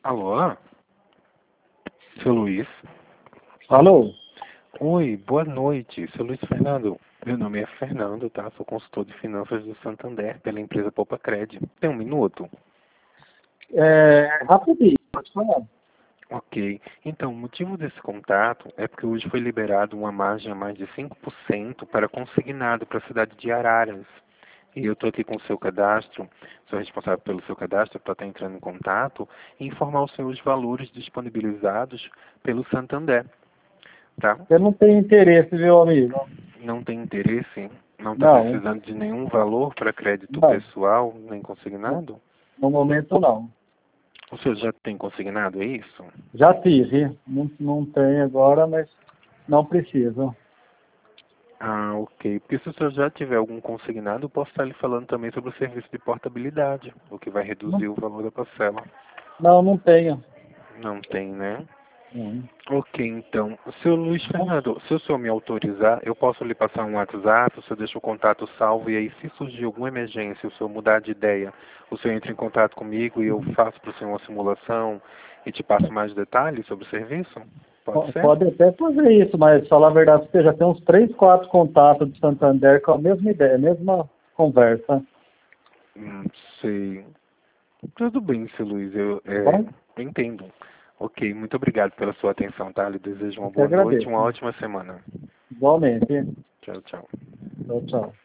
Alô? Seu Luiz? Alô? Oi, boa noite. Seu Luiz Fernando. Meu nome é Fernando, tá? Sou consultor de finanças do Santander, pela empresa Poupa-Cred. Tem um minuto? Rapidinho, pode falar. Ok. Então, o motivo desse contato é porque hoje foi liberado uma margem a mais de 5% para consignado para a cidade de Araras. E eu estou aqui com o seu cadastro, sou responsável pelo seu cadastro, para estar entrando em contato e informar o senhor os valores disponibilizados pelo Santander, tá? Eu não tenho interesse, meu amigo. Não tem interesse? Não está Não, precisando de nenhum valor para crédito não. pessoal, nem consignado? No momento, não. O senhor já tem consignado, é isso? Já tive. Não tenho agora, mas não preciso. Ah, ok. Porque se o senhor já tiver algum consignado, eu posso estar lhe falando também sobre o serviço de portabilidade, o que vai Não, reduzir o valor da parcela. não tenho. Não tem, né? Não. Ok, então. Seu Luiz Fernando, se o senhor me autorizar, eu posso lhe passar um WhatsApp, o senhor deixa o contato salvo e aí se surgir alguma emergência, o senhor mudar de ideia, o senhor entra em contato comigo e eu faço para o senhor uma simulação e te passo mais detalhes sobre o serviço? Pode ser? Pode até fazer isso, mas falar a verdade, você já tem uns 3, 4 contatos de Santander com a mesma ideia, a mesma conversa. Sei. Tudo bem, seu Luiz, Tá bom? eu entendo. Ok, muito obrigado pela sua atenção, tá? Lhe desejo uma Eu que boa noite e agradeço. uma ótima semana. Igualmente. Tchau, tchau. Tchau, tchau.